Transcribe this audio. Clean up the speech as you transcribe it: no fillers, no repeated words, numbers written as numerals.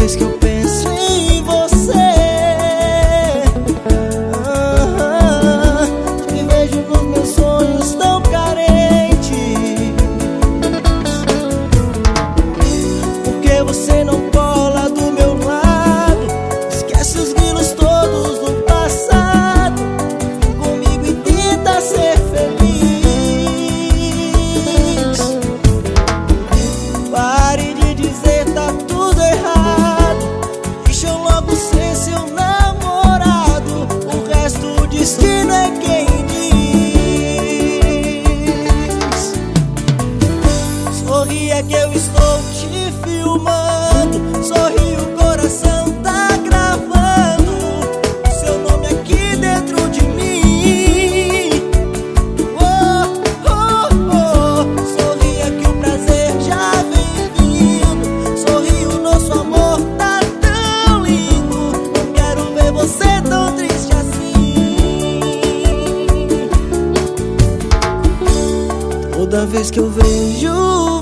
vez que eu penso em você, te vejo nos meus sonhos tão carentes. Porque você não cola do meu lado, esquece os grilos todos do passado, vem comigo e tenta ser feliz. Pare de dizer tá tudo errado, deixa eu logo ser seu namorado, o resto o destino é quem diz. Sorria que eu estou te filmando, sorri, o coração tá gravando o seu nome aqui dentro de mim. Oh, oh, oh. Sorria que o prazer já vem vindo, sorri, o nosso amor tá tão lindo, não quero ver você tão triste assim. Toda vez que eu vejo